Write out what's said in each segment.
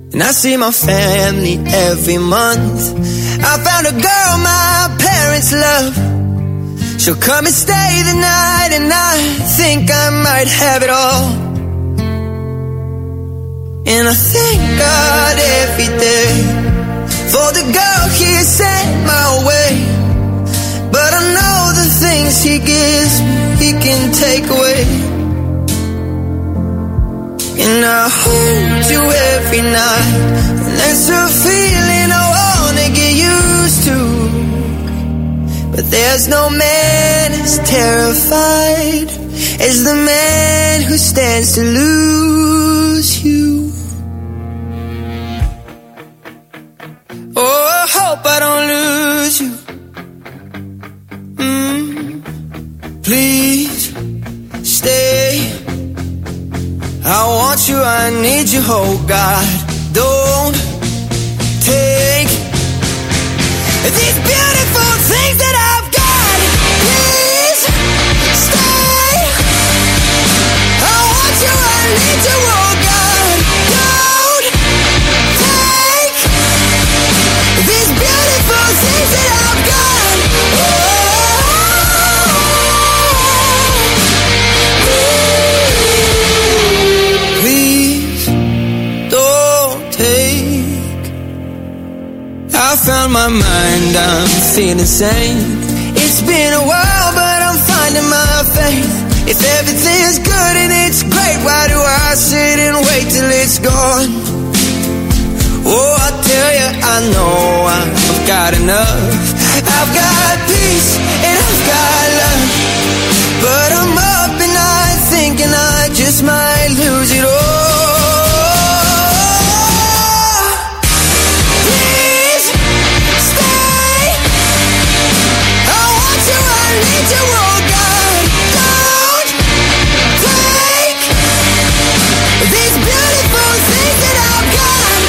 And I see my family every month. I found a girl my parents love. She'll come and stay the night, and I think I might have it all. And I thank God every day for the girl He sent my way. But I know the things He gives me, He can take away. And I hold you every night, and that's a feeling I wanna get used to. But there's no man as terrified as the man who stands to lose you. Oh, I hope I don't lose you. Please stay. I want you, I need you, oh God. Don't take these beautiful things that I've got. Please stay. I want you, I need you, oh God. Don't take these beautiful things that I've got. Please don't take. I found my mind, I'm feeling sane. It's been a while, but I'm finding my faith. If everything's good and it's great, why do I sit and wait till it's gone? Oh, I tell you, I know I've got enough. I've got peace and I've got love. But I'm up at night thinking I just might lose it all. Please stay. I want you, I need you, oh God. Don't take these beautiful things that I've got.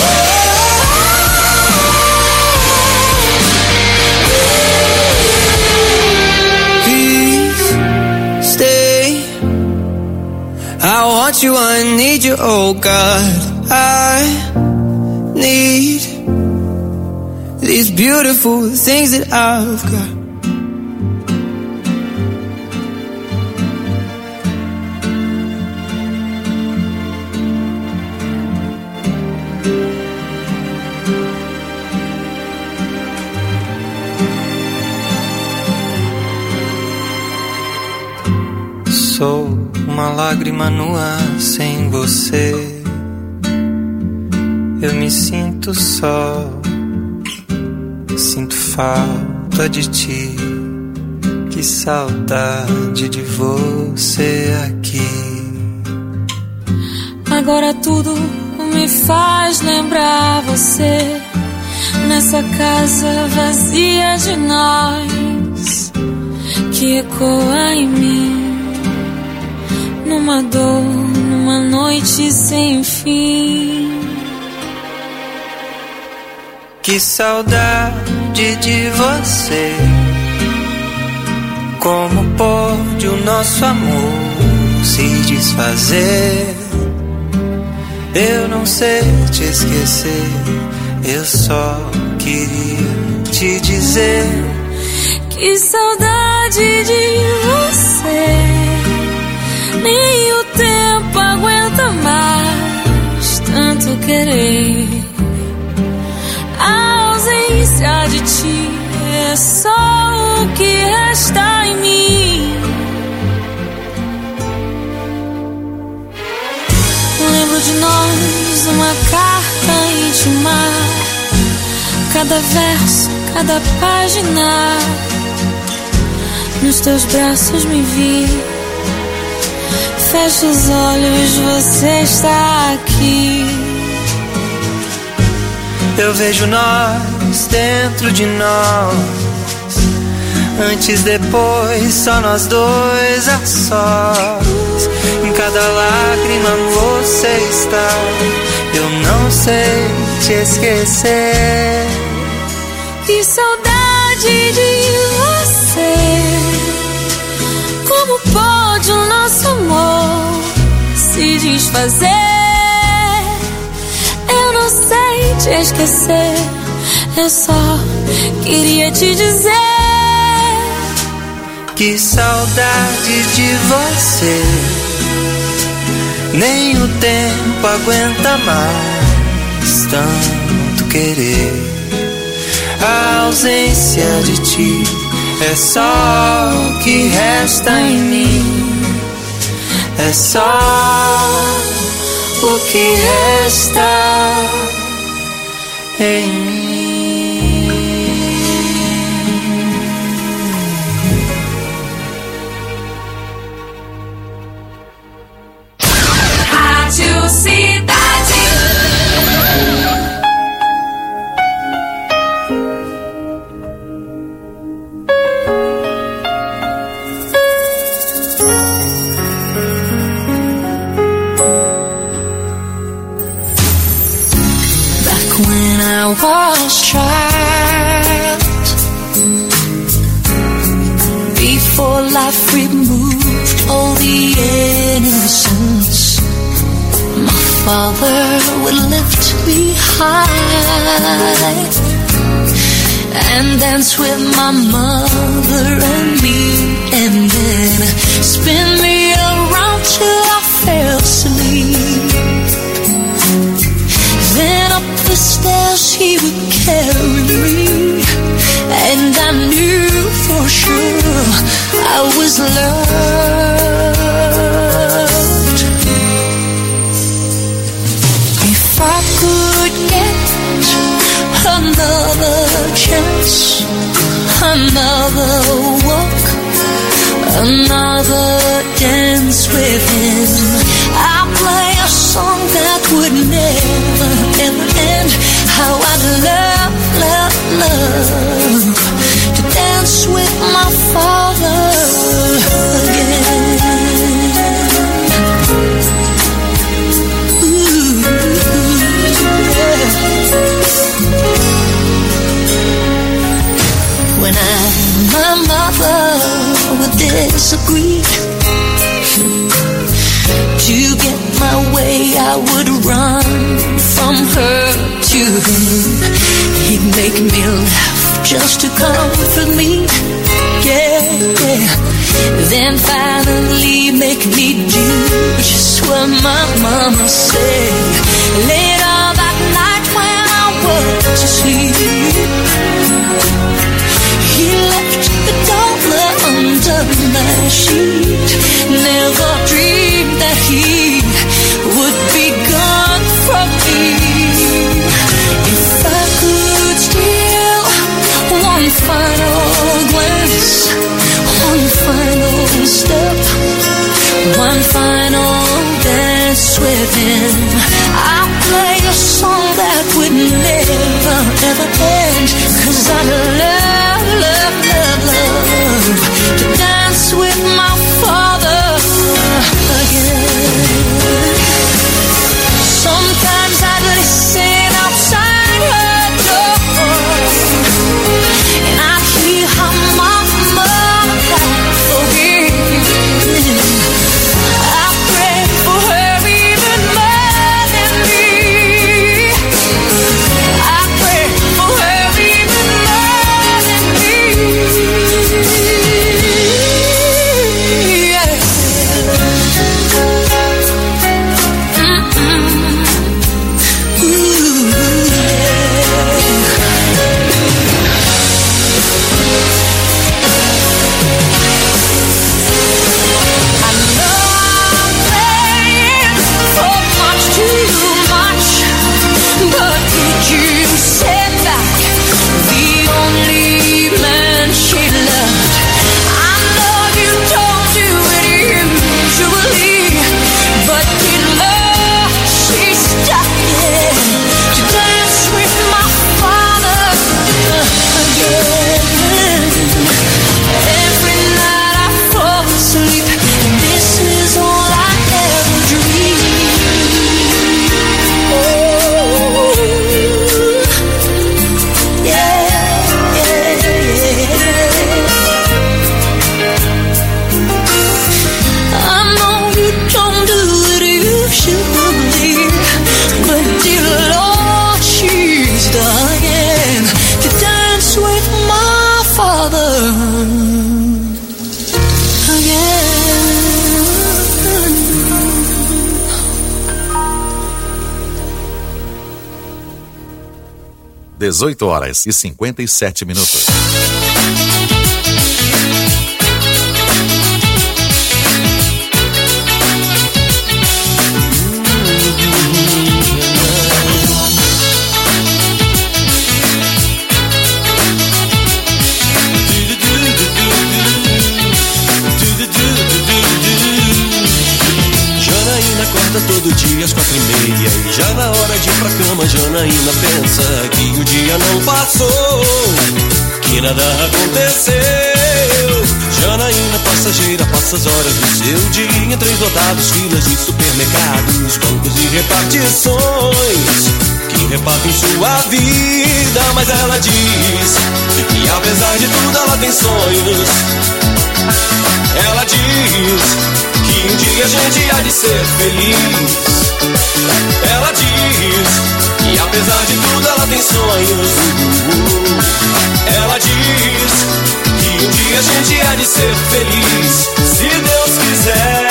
Please stay. I want you, I need you, oh God. I need these beautiful things that I've got. Sou uma lágrima no ar sem você. Eu me sinto só, sinto falta de ti. Que saudade de você aqui. Agora tudo me faz lembrar você. Nessa casa vazia de nós, que ecoa em mim. Numa dor, numa noite sem fim. Que saudade de você. Como pode o nosso amor se desfazer? Eu não sei te esquecer. Eu só queria te dizer. Que saudade de você. Nem o tempo aguenta mais tanto querer. A ausência de ti é só o que resta em mim. Lembro de nós, uma carta íntima. Cada verso, cada página. Nos teus braços me vi. Fecha os olhos, você está aqui. Eu vejo nós dentro de nós. Antes, depois, só nós dois a sós. Em cada lágrima você está. Eu não sei te esquecer. Que saudade de você. Como pode o nosso amor se desfazer? Eu não te esquecer. Eu só queria te dizer que saudade de você. Nem o tempo aguenta mais tanto querer. A ausência de ti é só o que resta em mim. É só o que resta em mim. Rádio Cidade. When I was child, before life removed all the innocence, my father would lift me high and dance with my mother and me, and then spin me around till I fell asleep. Then up the stairs he would carry me, and I knew for sure I was loved. If I could get another chance, another walk, another dance with him, I'll play a song that would never ever end. How I'd love, love, love to dance with my father again. Ooh, yeah. When I and my mother would disagree, to get my way I would run from her to him. He'd make me laugh just to comfort me, yeah, yeah. Then finally make me do just what my mama said. Later that night when I was asleep, he left the dollar under my sheet. Never dreamed that he would be gone from me. If I could steal one final glance, one final step, one final dance with him, I'll play a song that would never ever end. 'Cause I love, love, love, love to dance with my father again. Sometimes I'd listen outside her door, and I'd hear her mama cry for him. I pray for her even more than me. I pray for her even more 18h57. Todo dia às 4:30 e já na hora de ir pra cama Janaína pensa que o dia não passou, que nada aconteceu. Janaína passageira passa as horas do seu dia em trens lotados, filas de supermercados, bancos e repartições que repartem sua vida. Mas ela diz que apesar de tudo ela tem sonhos. Ela diz que um dia a gente há de ser feliz. Ela diz que apesar de tudo ela tem sonhos. Ela diz que um dia a gente há de ser feliz, se Deus quiser.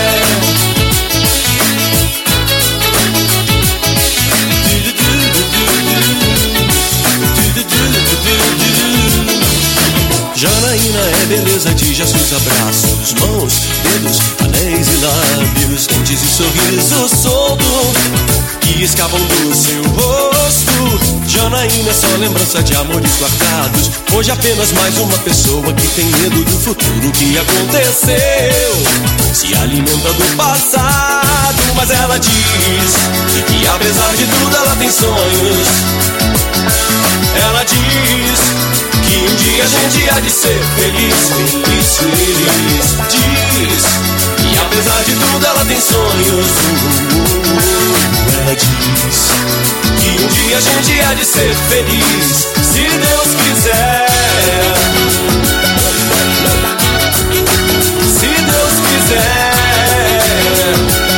Janaína é beleza de gestos, abraços, mãos, dedos, anéis e lábios, dentes e sorriso solto que escapam do seu rosto. Janaína é só lembrança de amores guardados. Hoje apenas mais uma pessoa que tem medo do futuro que aconteceu. Se alimenta do passado, mas ela diz que apesar de tudo ela tem sonhos. Ela diz que um dia a gente há de ser feliz, feliz, feliz. Diz que apesar de tudo ela tem sonhos. Ela diz que um dia a gente há de ser feliz, se Deus quiser. Se Deus quiser.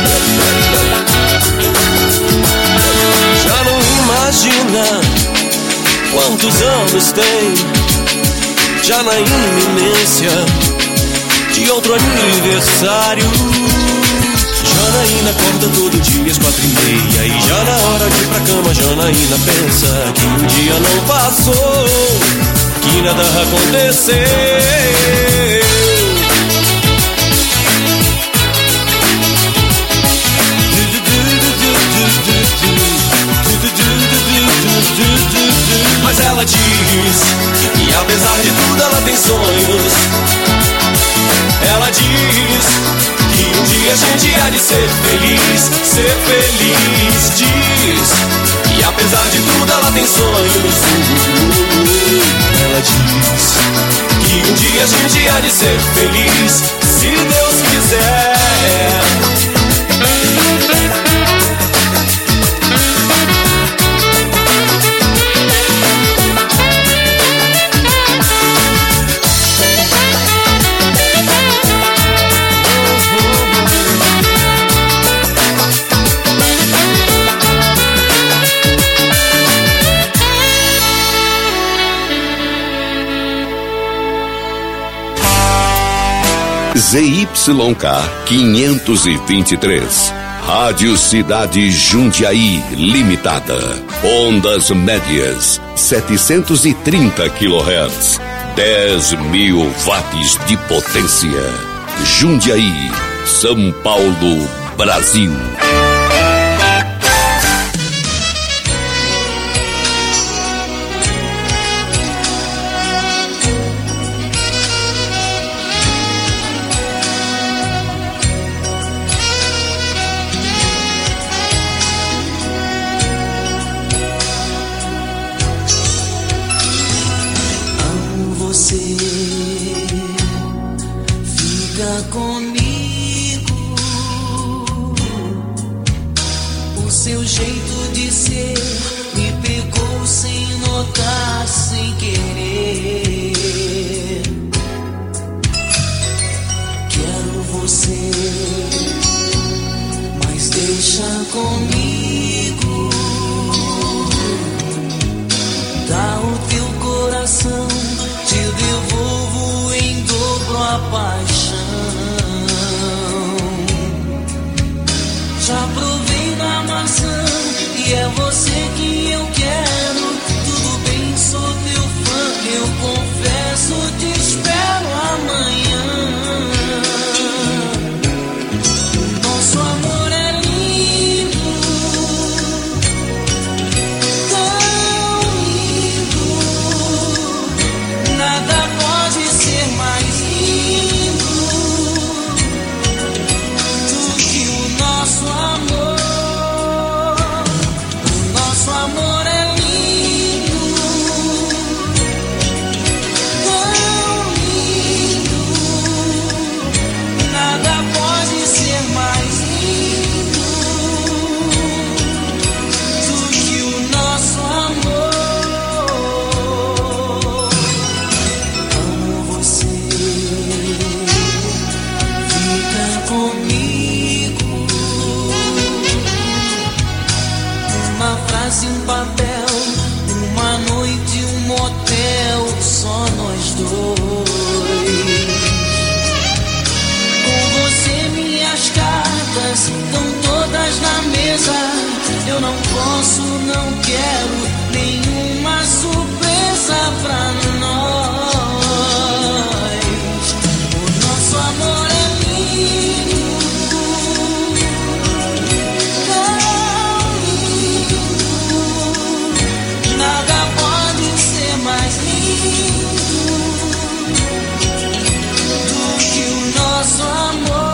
Já não imagina quantos anos tem já na iminência de outro aniversário. Janaína acorda todo dia às 4:30 e já na hora de ir pra cama Janaína pensa que um dia não passou, que nada aconteceu. Mas ela diz que apesar de tudo ela tem sonhos. Ela diz que um dia a gente há de ser feliz, ser feliz. Diz que apesar de tudo ela tem sonhos. Ela diz que um dia a gente há de ser feliz, se Deus quiser. ZYK 523, Rádio Cidade Jundiaí Limitada, ondas médias 730 kHz, 10.000 watts de potência. Jundiaí, São Paulo, Brasil. Já provei da maçã e é você que eu quero. quase um papel, uma noite, um motel, só nós dois. Com você minhas cartas estão todas na mesa. Eu não posso, não quero nenhuma surpresa pra nós. O nosso amor é lindo, tão lindo. Nada pode ser mais lindo do que o nosso amor.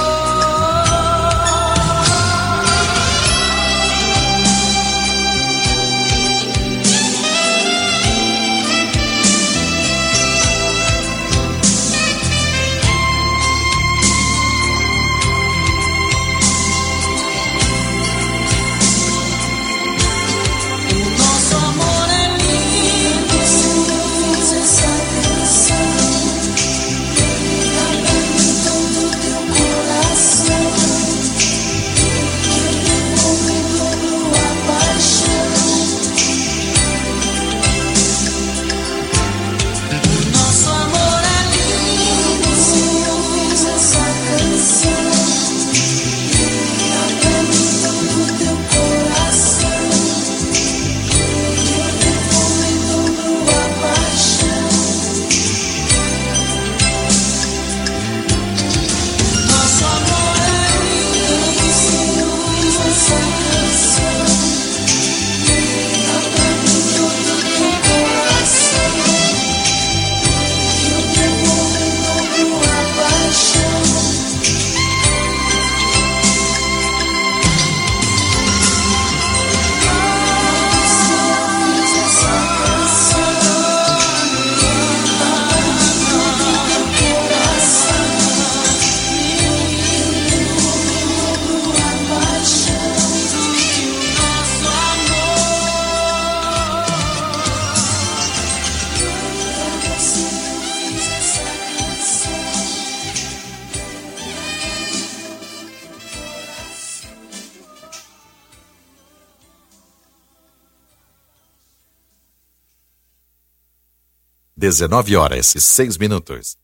Dezenove horas e 6 minutos.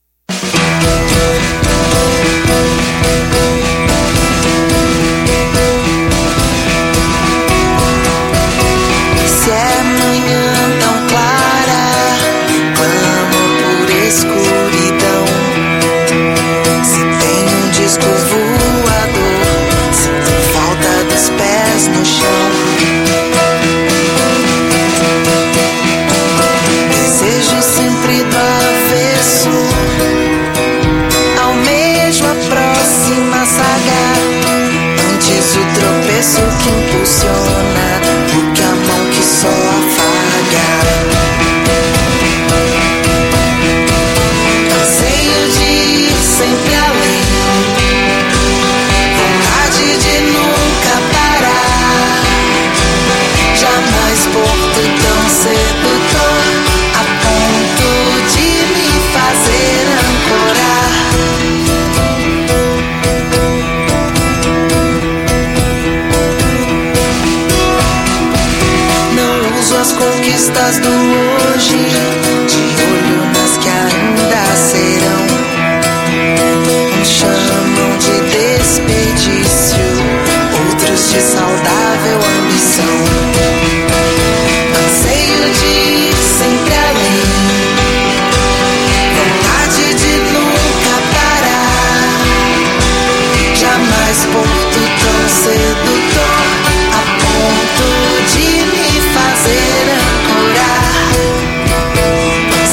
Se é manhã tão clara, clamo por escuridão. Se tem um disco voador, sinto falta dos pés no chão. Desejo sempre do avesso, almejo a próxima saga. Antes o tropeço que impulsiona do que a mão que só afaga. Anseio de ir sempre além, vontade de nunca parar. Jamais porto tão sedutor, a ponto de me fazer ancorar. Não uso as conquistas do hoje, de olho nas que ainda serão. Uns chamam de desperdício, outros de saudável ambição. Anseio de ir sempre além, vontade de nunca parar. Jamais porto tão sedutor, a ponto de me fazer ancorar.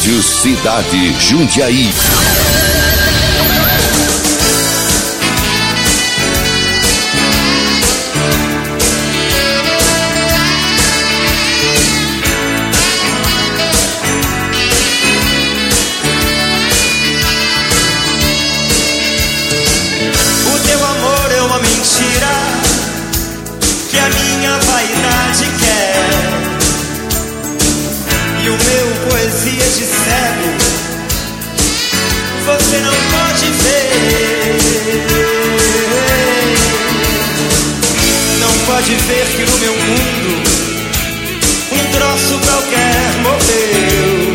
Rádio Cidade Jundiaí. O teu amor é uma mentira que a minha vaidade quer, e o meu poesia de cego você não pode ver. Não pode ver que no meu mundo um troço qualquer morreu,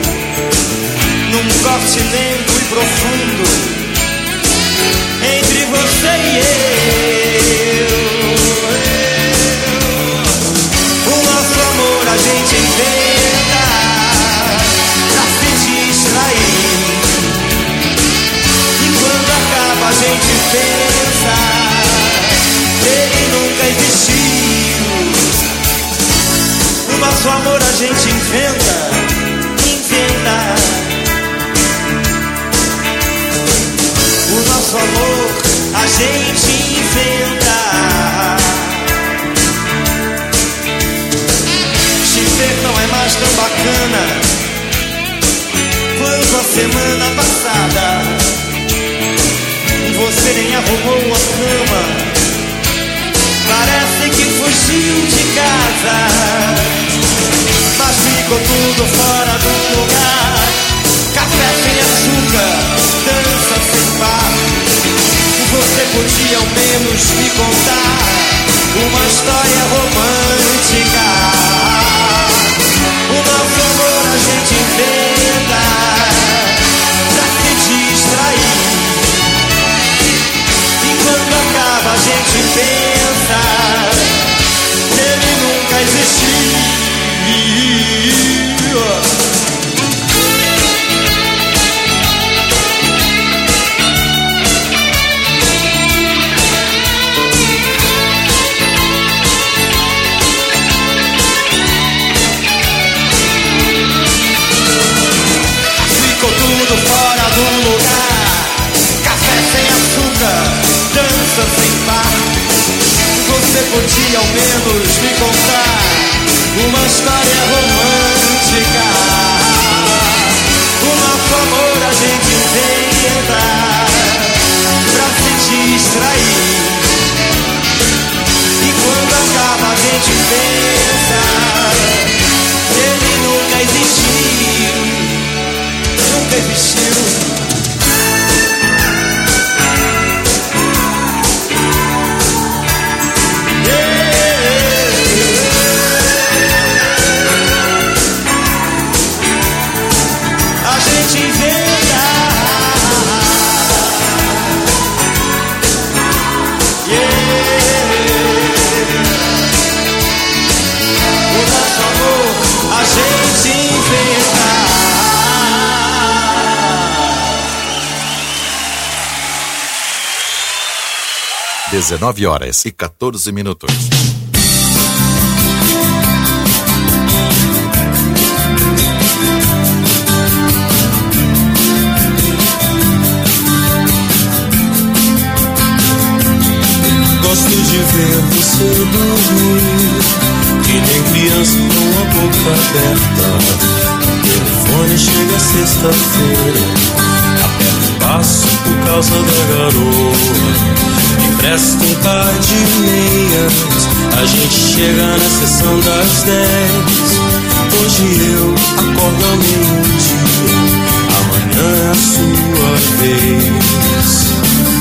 num corte lento e profundo entre você e eu. O nosso amor a gente inventa pra se distrair, e quando acaba a gente pensa que ele nunca existiu. O nosso amor a gente inventa. O nosso amor a gente inventa. Te ver não é mais tão bacana quanto a semana passada. Você nem arrumou a cama, parece que fugiu de casa, mas ficou tudo fora do lugar. Café sem açúcar, dança sem par. Você podia ao menos me contar uma história romântica. O nosso amor a gente inventa pra se distrair, e quando acaba a gente pensa que ele nunca existiu. Fora do lugar, café sem açúcar, dança sem par. Você podia ao menos me contar uma história romântica. O nosso amor a gente inventa pra se distrair, e quando acaba a gente pensa que ele nunca existiu. Nunca existiu. A gente inventa. O nosso amor a gente inventa. 19h14. Gosto de ver você dormir, que nem criança com a boca aberta. O telefone chega sexta-feira, aperta o passo por causa da garoa. Empresta um par de meias, a gente chega na sessão das 10. Hoje eu acordo ao meio-dia, amanhã é a sua vez.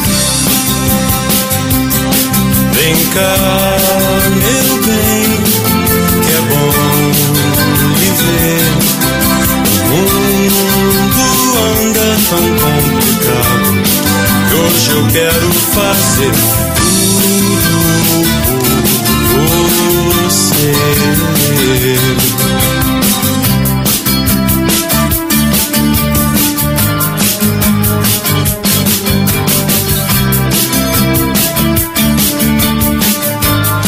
Vem cá, meu bem, que é bom viver. O mundo anda tão complicado, e hoje eu quero fazer tudo por você.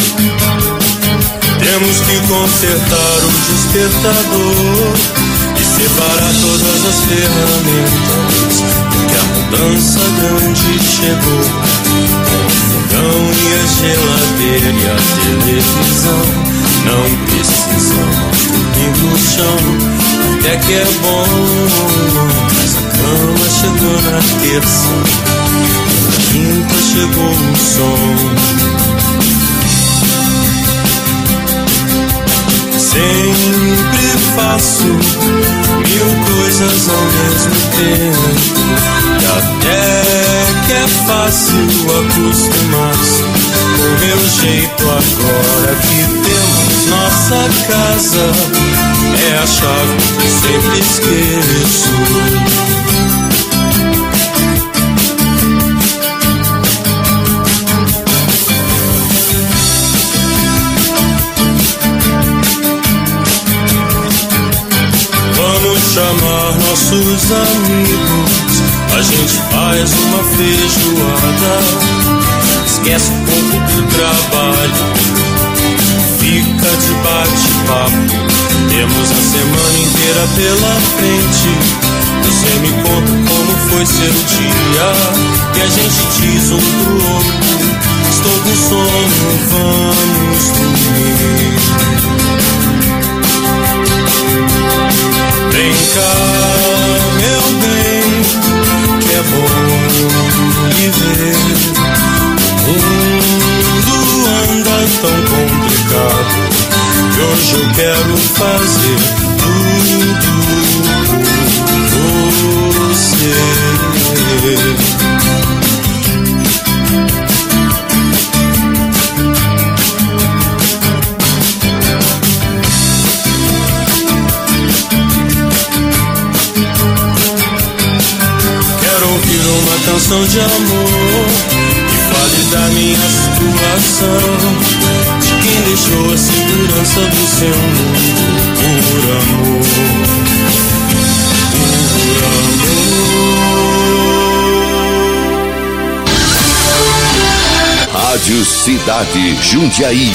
Temos que consertar o despertador e preparar todas as ferramentas, porque a mudança grande chegou. Com o fogão e a geladeira e a televisão, não precisamos dormir no chão, até que é bom. Mas a cama chegou na terça, na quinta chegou o som. Sempre faço 1000 coisas ao mesmo tempo, e até que é fácil acostumar-se com meu jeito. Agora que temos nossa casa, é a chave que sempre esqueço. Chamar nossos amigos, a gente faz uma feijoada, esquece um pouco do trabalho, fica de bate-papo. Temos a semana inteira pela frente, você me conta como foi seu dia, e a gente diz um pro outro: estou com sono, vamos dormir. Vem cá, meu bem, que é bom viver. O mundo anda tão complicado, que hoje eu quero fazer tudo por você. Uma canção de amor que fale da minha situação, de quem deixou a segurança do seu mundo por amor, por amor. Rádio Cidade Jundiaí.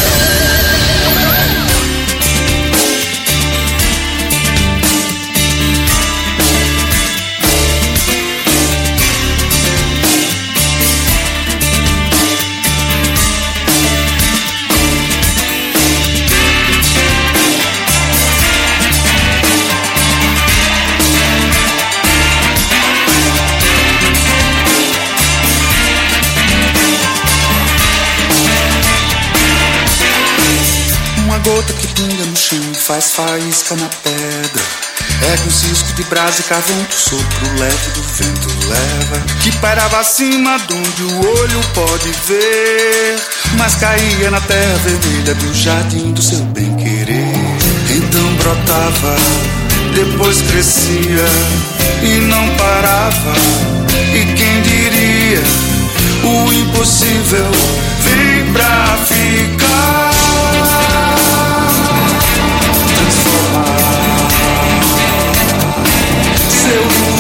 Gota que pinga no chão, faz faísca na pedra. É com cisco de brasa e carvão que o sopro leve do vento leva, que pairava acima de onde o olho pode ver, mas caía na terra vermelha do jardim do seu bem-querer. Então brotava, depois crescia e não parava. E quem diria, o impossível vem pra ficar. Seu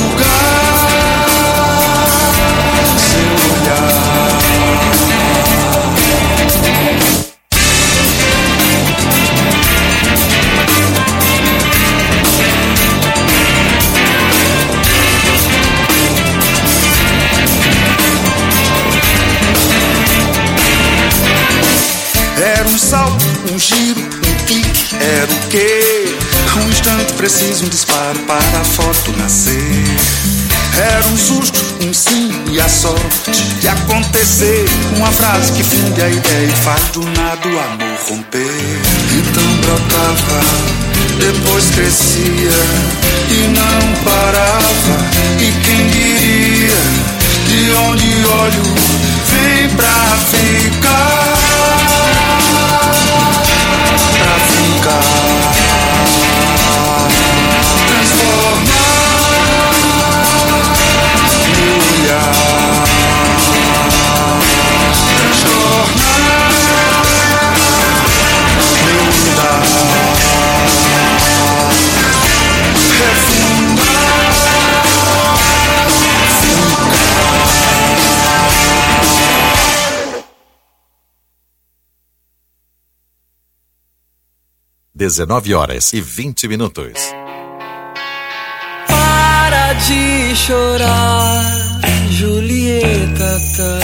lugar, seu olhar. Era um salto, um giro, um pique, era o quê? Um instante preciso, um disparo para a foto nascer. Era um susto, um sim e a sorte de acontecer. Uma frase que funde a ideia e faz do nada o amor romper. Então brotava, depois crescia e não parava. E quem diria, de onde olho vem pra ficar. Pra ficar. (19h20). de chorar, Julieta,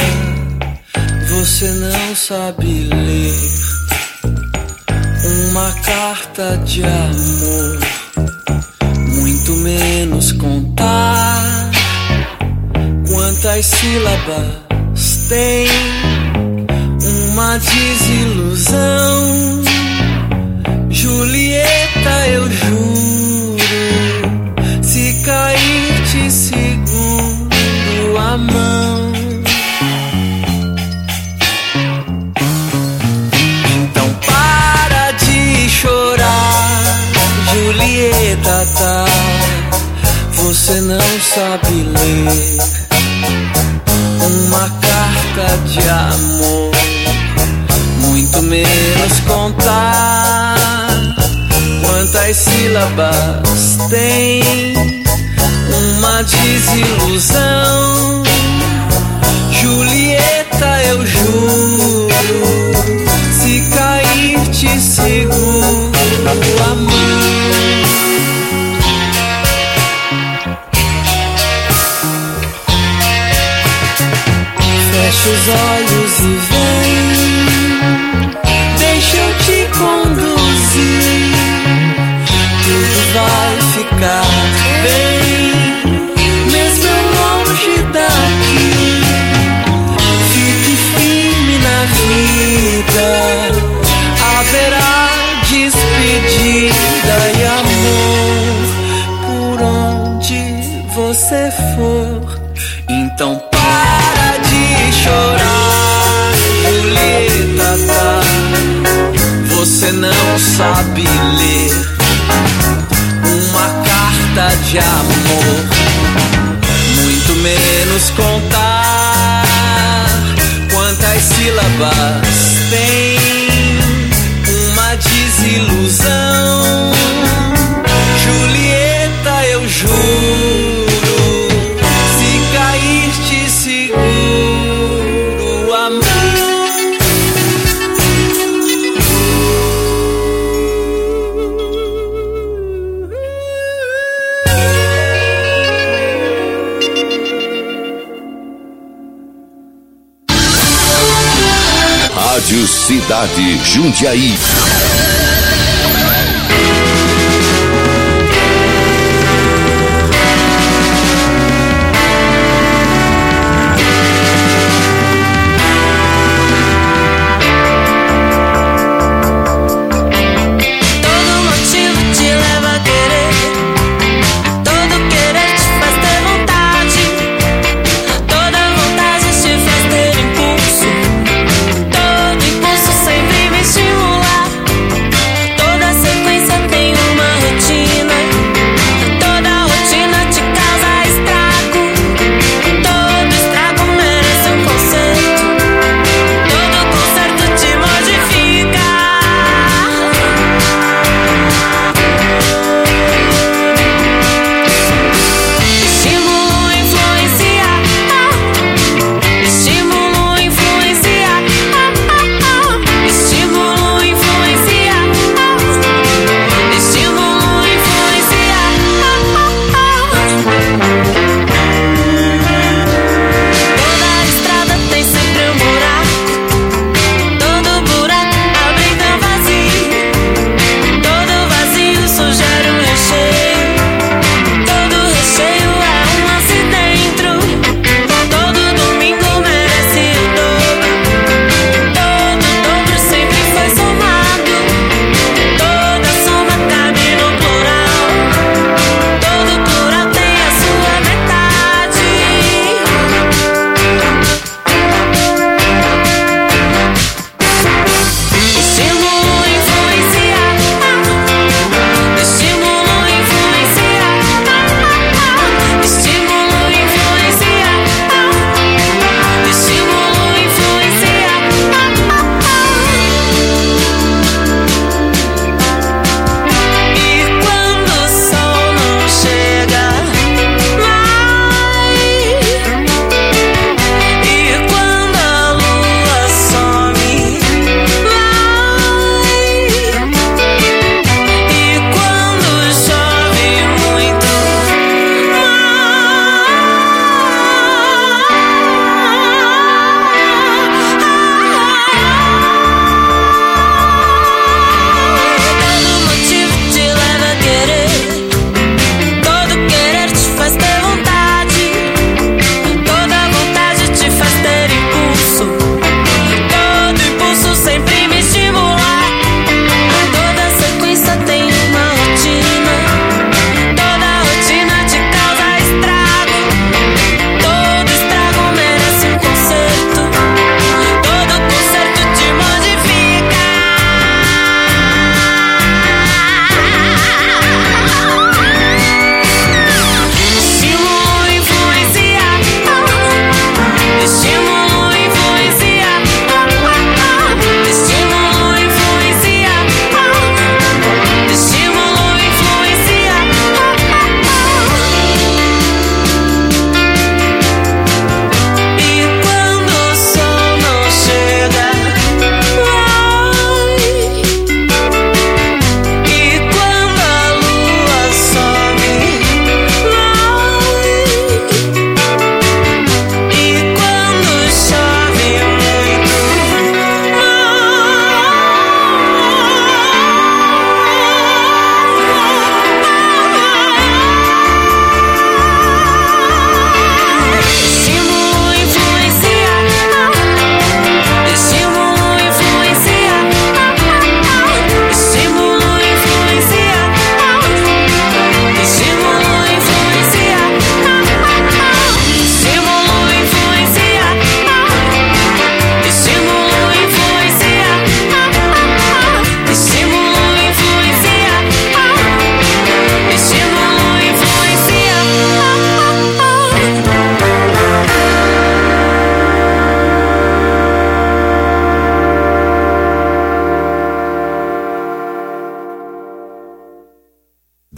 você não sabe ler uma carta de amor, muito menos contar quantas sílabas tem uma desilusão. Julieta, eu juro, se cair te seguro a mão. Então para de chorar, Julieta, você não sabe ler uma carta de amor, muito menos contar quantas sílabas tem uma desilusão. Julieta, eu juro, se cair te seguro a mão. Fecha os olhos e vem, deixa eu te conduzir, tudo vai ficar bem, mesmo longe daqui. Fique firme na vida, haverá despedida e amor por onde você for. Então para de chorar, Julieta, você não sabe ler uma carta de amor, muito menos contar quantas sílabas tem uma desilusão. Julieta, eu juro, se cair te seguro a mão. Rádio Cidade Jundiaí. Todo impulso sempre me estimular.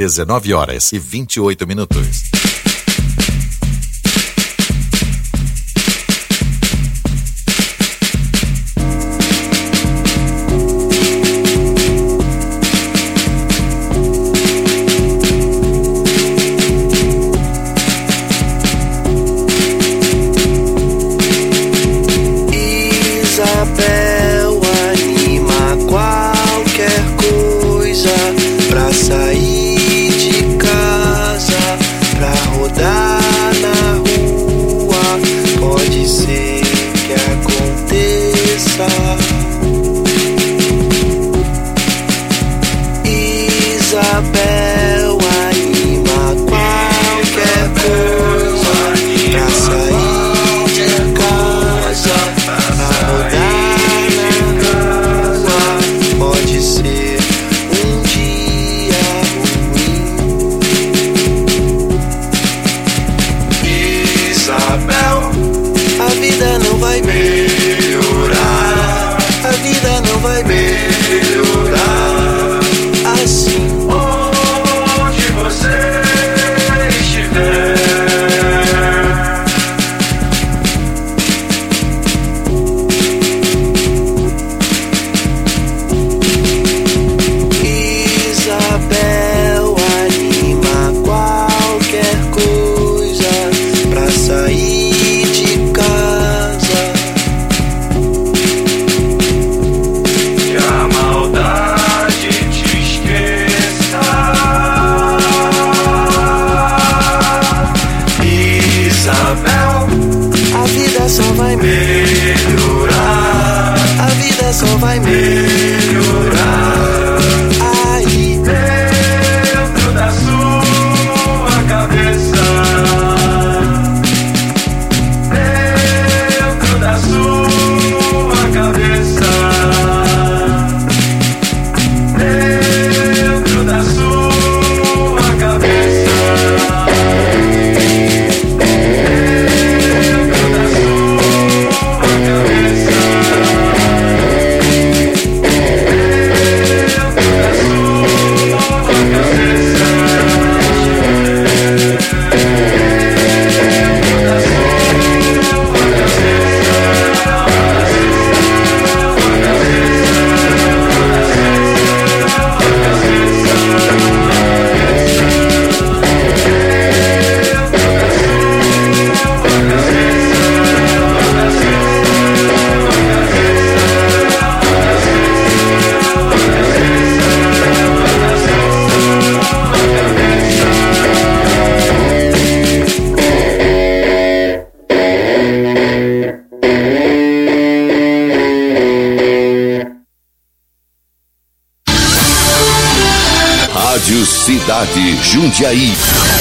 19h28. Isabel anima qualquer coisa pra sair de casa, pra rodar na rua. Pode ser que aconteça. Isabel anima qualquer coisa pra sair de casa, pra rodar na rua. Pode ser um dia ruim. Isabel, a vida não vai melhorar. A vida não vai melhorar assim. Onde você estiver, Isabel anima qualquer coisa pra sair de casa. Que a maldade te esqueça. Isabel, a vida só vai melhorar. A vida só vai melhorar. Aí dentro da sua cabeça, dentro da sua cabeça, dentro da sua cabeça, dentro da sua cabeça. Rádio Cidade Jundiaí.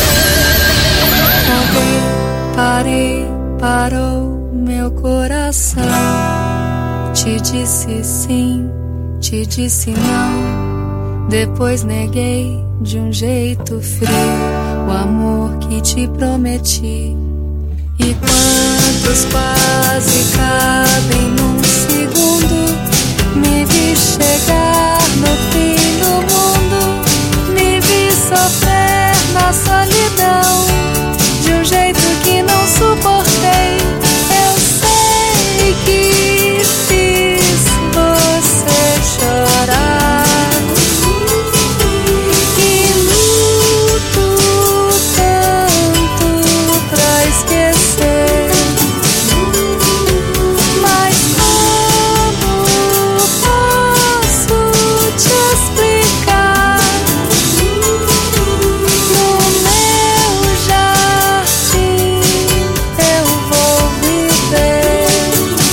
Parou meu coração. Te disse sim, te disse não. Depois neguei de um jeito frio o amor que te prometi. E quantos quase cabem num segundo? Me vi chegar no fim do mundo. Me vi sofrer na solidão de um jeito que não suportei. Eu sei que fiz você chorar e luto tanto pra esquecer. Mas como posso te explicar? No meu jardim eu vou viver.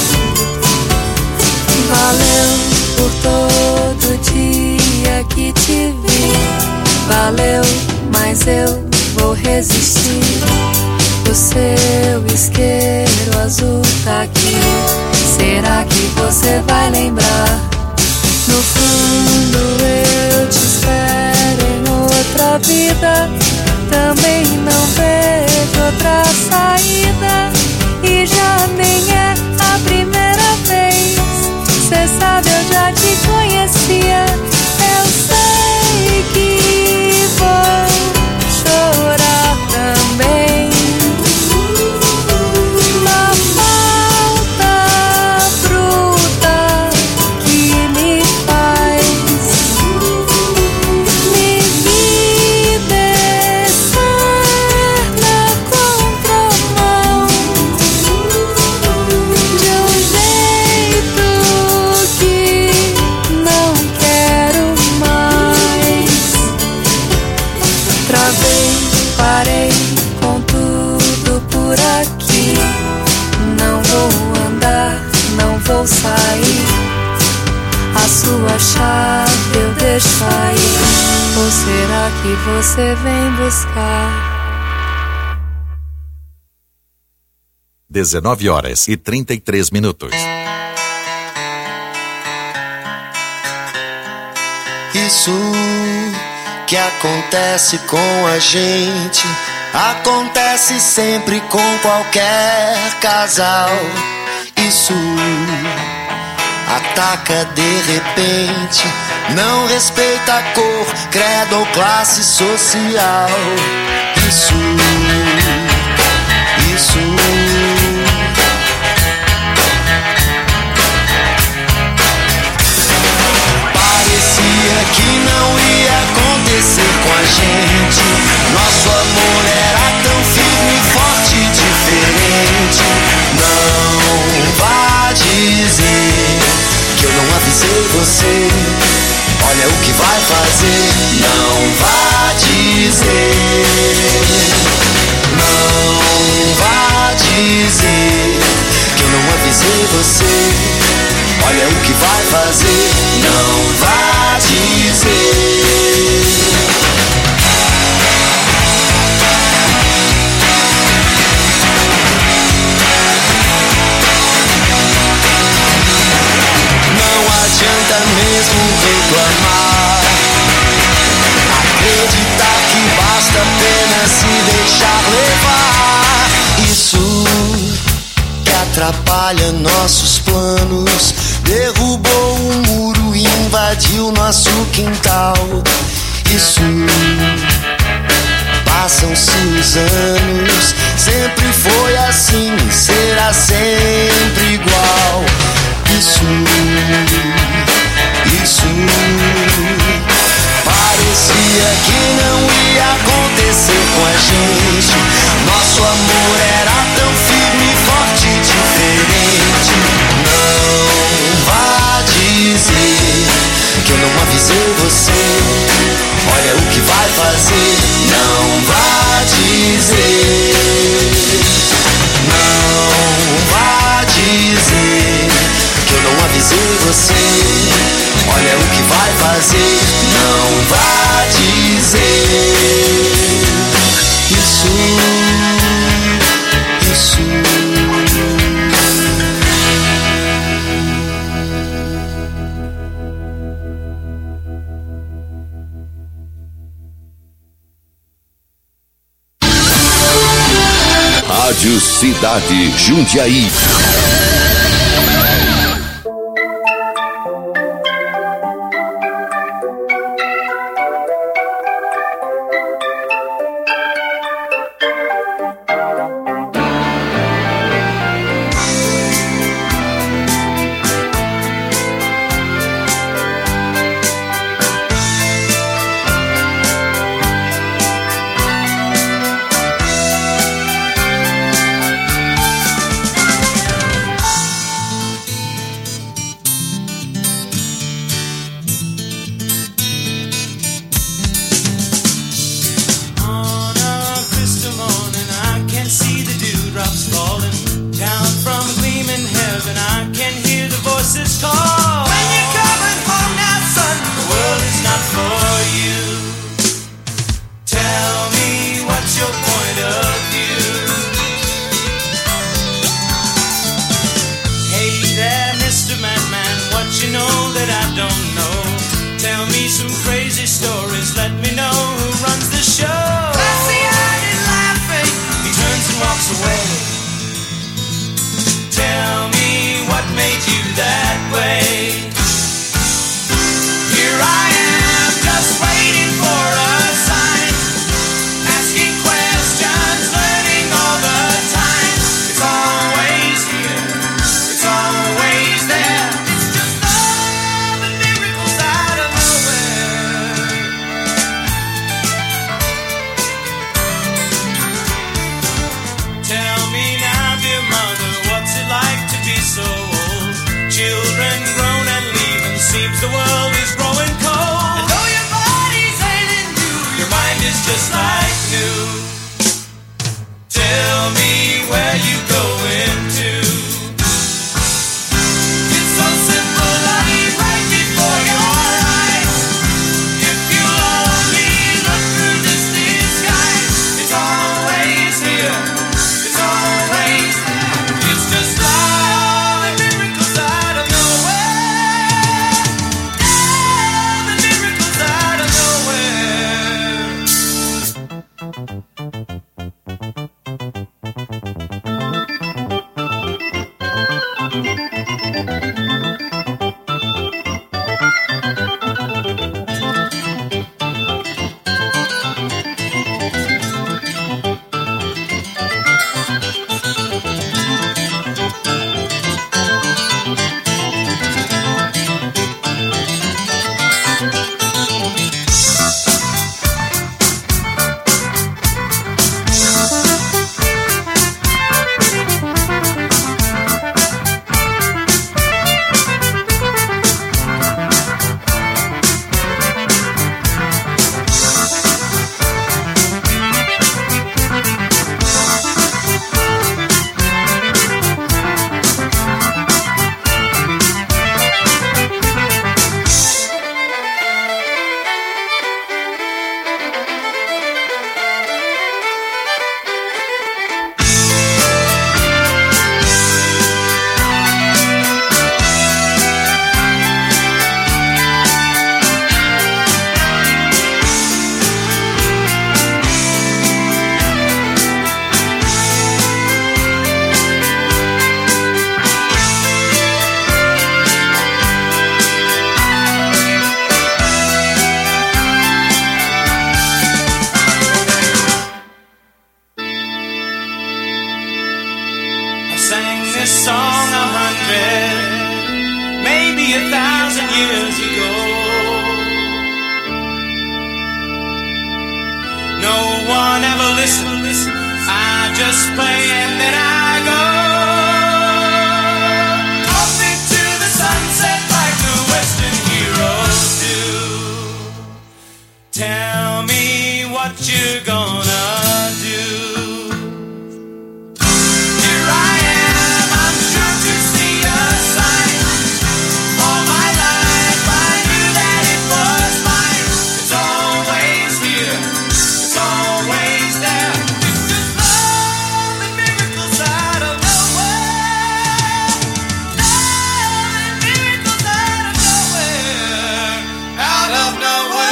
Valeu por todo dia que te vi. Valeu, mas eu vou resistir. O seu isqueiro azul tá aqui. Será que você vai lembrar? No fundo eu te espero em outra vida. Também não vejo outra saída. E já nem é a primeira vez. Cê sabe, eu já te conhecia. Eu sei que você sua chave eu deixo aí, ou será que você vem buscar? 19h33. Isso que acontece com a gente acontece sempre com qualquer casal. Isso ataca de repente, não respeita a cor, credo ou classe social. Isso parecia que não ia acontecer com a gente. Nosso amor era tão firme, forte e diferente. Não vá dizer que eu não avisei você. Olha o que vai fazer. Não vá dizer. Não vá dizer que eu não avisei você. Olha o que vai fazer. Não vá dizer. Não adianta mesmo reclamar, acreditar que basta apenas se deixar levar. Isso que atrapalha nossos planos, derrubou um muro e invadiu nosso quintal. Isso, passam-se os anos, sempre foi assim e será sempre igual. Isso parecia que não ia acontecer com a gente. Nosso amor era tão firme, forte e diferente. Não vá dizer que eu não avisei você. Olha o que vai fazer. Não vá dizer. Não vá dizer que eu não avisei você. Olha o que vai fazer. Não vá dizer. Isso Rádio Cidade Jundiaí. 2,000 years ago. No one ever listened. I just play and then I go off into the sunset like the Western heroes do. Tell me what you're gonna do. Here I am, I'm sure to see a sign. All my life I knew that it was mine. It's always here, it's always there. It's just love and miracles out of nowhere. Love and miracles out of nowhere. Out of nowhere.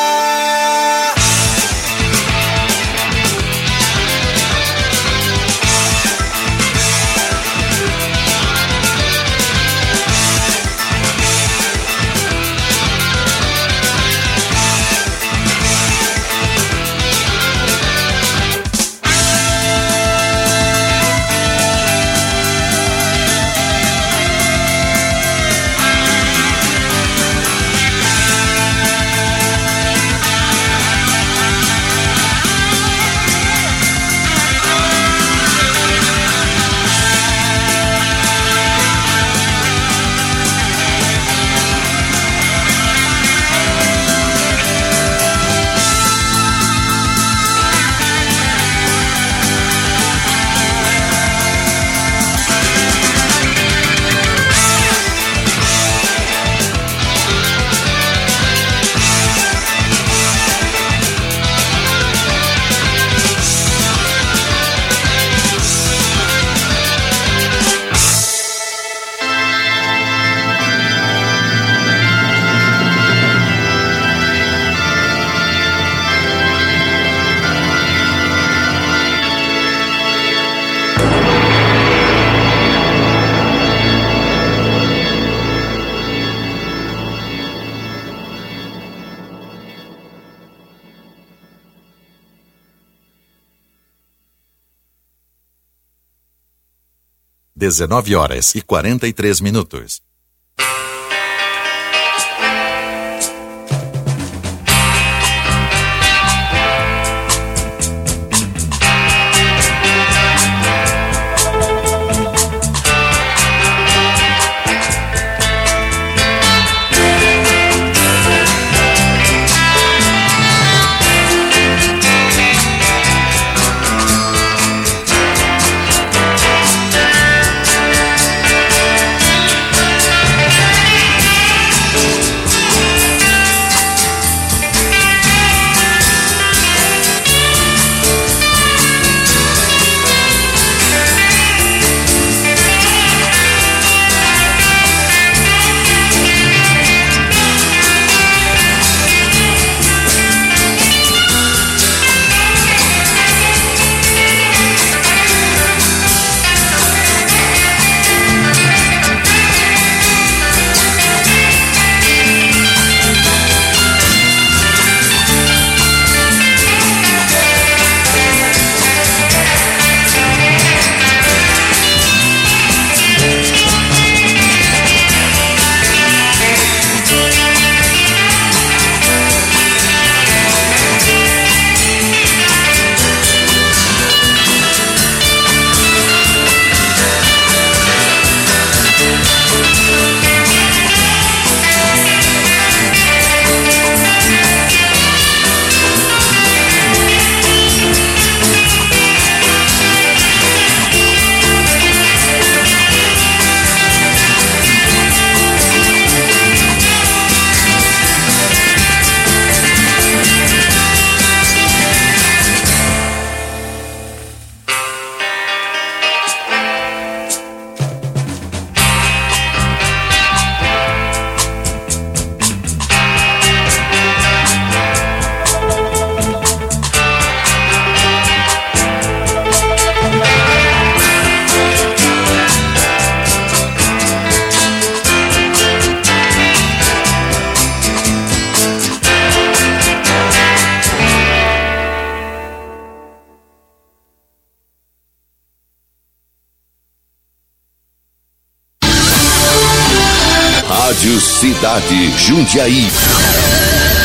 (19h43). Cidade Jundiaí.